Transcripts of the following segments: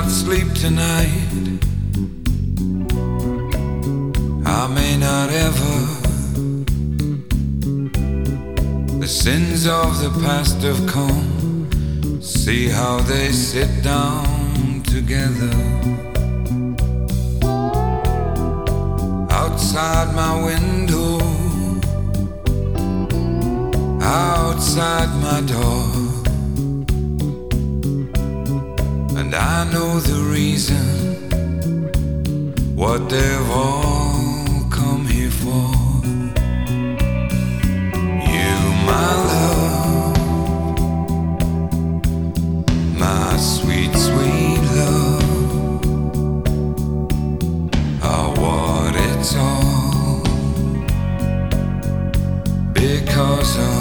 not sleep tonight. I may not ever. The sins of the past have come. See how they sit down together. Outside my window, outside my door. And I know the reason, what they've all come here for. You, my love, my sweet, sweet love, are what it's all because of.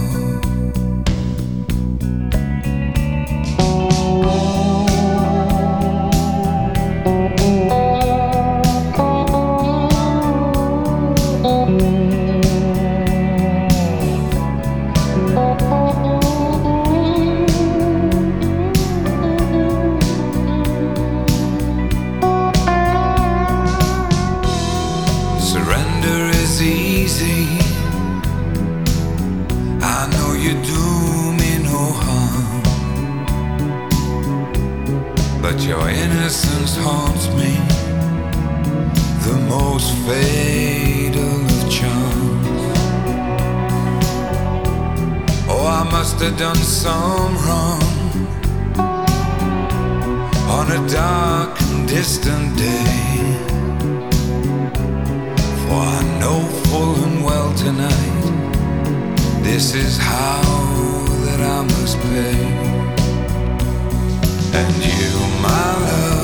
Surrender is easy. I know you do me no harm, but your innocence haunts me, the most fatal of charms. Oh, I must have done some wrong on a dark and distant day. For I know full and well tonight, this is how that I must pay. And you, my love,